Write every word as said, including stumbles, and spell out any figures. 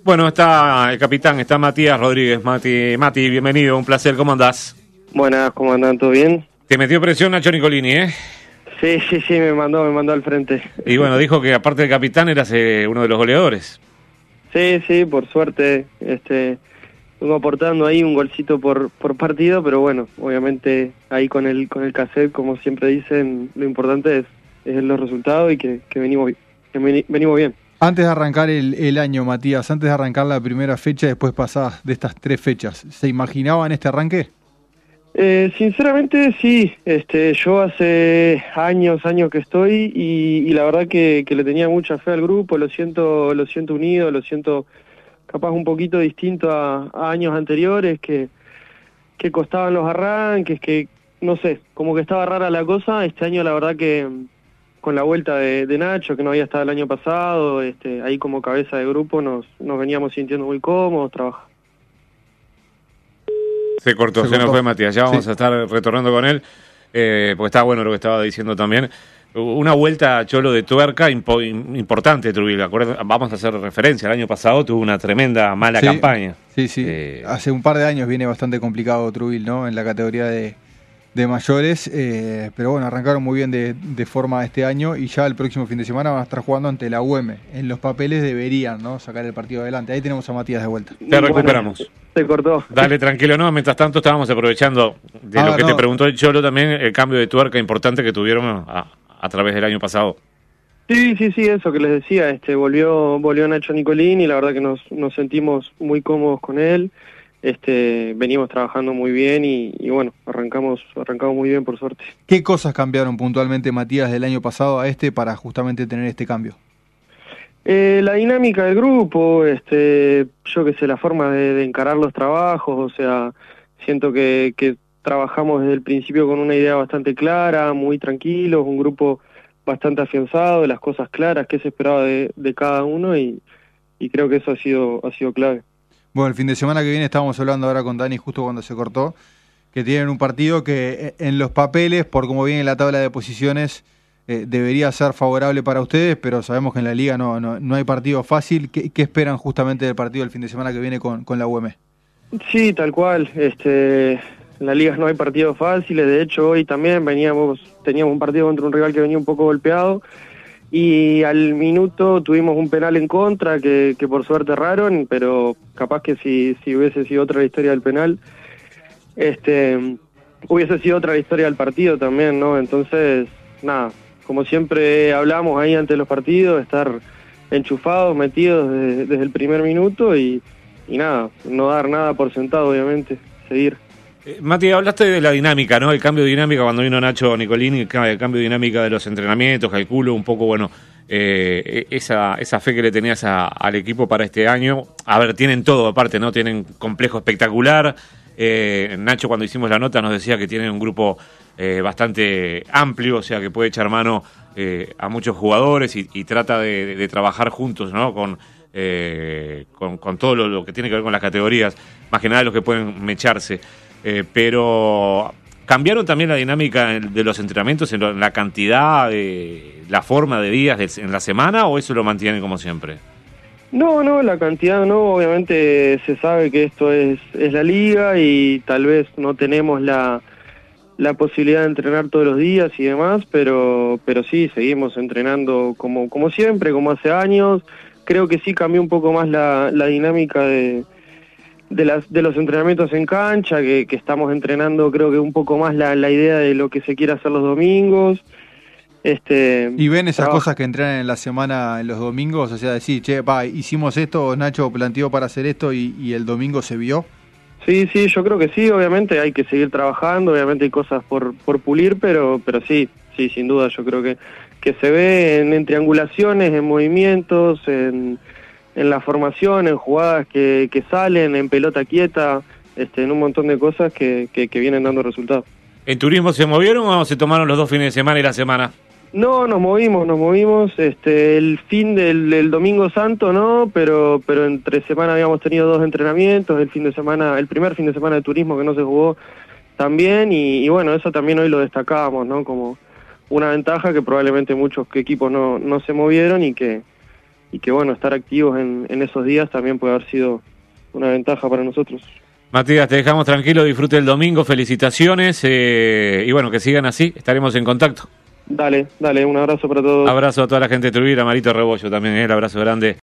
Bueno, está el capitán, está Matías Rodríguez. Mati, Mati, bienvenido, un placer, ¿cómo andás? Buenas, ¿cómo andan? ¿Todo bien? Te metió presión Nacho Nicolini, ¿eh? Sí, sí, sí, me mandó, me mandó al frente. Y bueno, dijo que aparte del capitán eras eh, uno de los goleadores. Sí, sí, por suerte, este, vengo aportando ahí un golcito por por partido, pero bueno, obviamente ahí con el con el cassette, como siempre dicen, lo importante es, es los resultados y que, que venimos que veni- venimos bien. Antes de arrancar el, el año, Matías, antes de arrancar la primera fecha, después pasadas de estas tres fechas, ¿se imaginaban este arranque? Eh, sinceramente sí, este, yo hace años, años que estoy y, y la verdad que, que le tenía mucha fe al grupo, lo siento, lo siento unido, lo siento capaz un poquito distinto a, a años anteriores, que, que costaban los arranques, que no sé, como que estaba rara la cosa. Este año la verdad que con la vuelta de, de Nacho, que no había estado el año pasado, este, ahí como cabeza de grupo nos, nos veníamos sintiendo muy cómodos, trabajando. Se cortó, se, se nos cortó. fue Matías, ya vamos Sí. a estar retornando con él, eh, porque está bueno lo que estaba diciendo también. Una vuelta, Cholo, de tuerca impo- importante, Trujillo. Acuerda- Vamos a hacer referencia, el año pasado tuvo una tremenda mala Sí, campaña. Sí, sí. Eh, Hace un par de años viene bastante complicado Trujillo, ¿no? En la categoría de, de mayores, eh, pero bueno, arrancaron muy bien de, de forma este año y ya el próximo fin de semana van a estar jugando ante la U M. En los papeles deberían, ¿no?, sacar el partido adelante. Ahí tenemos a Matías de vuelta. Te recuperamos. Bueno, se cortó. Dale, tranquilo, no, mientras tanto estábamos aprovechando de Ah, lo que no. te preguntó el Cholo también, el cambio de tuerca importante que tuvieron a, a través del año pasado. Sí, sí, sí, eso que les decía, este, volvió, volvió Nacho Nicolini y la verdad que nos, nos sentimos muy cómodos con él. Este, venimos trabajando muy bien y, y bueno, arrancamos, arrancamos muy bien por suerte. ¿Qué cosas cambiaron puntualmente, Matías, del año pasado a este para justamente tener este cambio? Eh, la dinámica del grupo, este, yo qué sé, la forma de, de encarar los trabajos, o sea, siento que, que trabajamos desde el principio con una idea bastante clara, muy tranquilos, un grupo bastante afianzado, las cosas claras, qué se esperaba de, de cada uno y, y creo que eso ha sido, ha sido clave. Bueno, el fin de semana que viene estábamos hablando ahora con Dani justo cuando se cortó, que tienen un partido que en los papeles, por cómo viene la tabla de posiciones, eh, debería ser favorable para ustedes, pero sabemos que en la liga no, no, no hay partido fácil. ¿Qué, qué esperan justamente del partido del fin de semana que viene con, con la U M? Sí, tal cual. Este, en la liga no hay partidos fáciles. De hecho, hoy también veníamos, teníamos un partido contra un rival que venía un poco golpeado y al minuto tuvimos un penal en contra que, que por suerte erraron, pero capaz que si, si hubiese sido otra la historia del penal, este, hubiese sido otra la historia del partido también, ¿no? Entonces, nada, como siempre hablamos ahí ante los partidos, estar enchufados, metidos desde, desde el primer minuto y Y nada, no dar nada por sentado, obviamente, seguir. Eh, Mati, hablaste de la dinámica, ¿no? El cambio de dinámica cuando vino Nacho Nicolini, el cambio de dinámica de los entrenamientos, calculo un poco, bueno, eh, esa, esa fe que le tenías a, al equipo para este año. A ver, tienen todo aparte, ¿no? Tienen complejo espectacular. Eh, Nacho, cuando hicimos la nota, nos decía que tienen un grupo eh, bastante amplio, o sea, que puede echar mano eh, a muchos jugadores y, y trata de, de, de trabajar juntos, ¿no? Con Eh, con, con todo lo, lo que tiene que ver con las categorías, más que nada los que pueden mecharse, eh, pero cambiaron también la dinámica de los entrenamientos en, lo, en la cantidad, de, la forma de días de, en la semana, o eso lo mantienen como siempre. No, no, la cantidad no, obviamente se sabe que esto es, es la liga y tal vez no tenemos la, la posibilidad de entrenar todos los días y demás, pero, pero sí, seguimos entrenando como, como siempre, como hace años. Creo que sí cambió un poco más la, la dinámica de, de, las, de los entrenamientos en cancha, que, que estamos entrenando creo que un poco más la, la idea de lo que se quiere hacer los domingos. Este, ¿Y ven esas trabaja. cosas que entrenan en la semana, en los domingos? O sea, decir, che, pa, hicimos esto, Nacho planteó para hacer esto y, y el domingo se vio. Sí, sí, yo creo que sí, obviamente hay que seguir trabajando, obviamente hay cosas por, por pulir, pero, pero sí, sí, sin duda, yo creo que que se ve en, en triangulaciones, en movimientos, en, en la formación, en jugadas que, que salen, en pelota quieta, este, en un montón de cosas que, que, que vienen dando resultados. ¿En turismo se movieron o se tomaron los dos fines de semana y la semana? No, nos movimos, nos movimos, este, el fin del, del Domingo Santo no, pero, pero entre semana habíamos tenido dos entrenamientos, el fin de semana, el primer fin de semana de turismo que no se jugó también, y, y bueno, eso también hoy lo destacábamos, ¿no? Como una ventaja que probablemente muchos equipos no, no se movieron y que y que bueno, estar activos en, en esos días también puede haber sido una ventaja para nosotros. Matías, te dejamos tranquilo, disfrute el domingo, felicitaciones eh, y bueno, que sigan así, estaremos en contacto. Dale, dale, un abrazo para todos. Abrazo a toda la gente de Trubira, Marito Rebollo también, eh, el abrazo grande.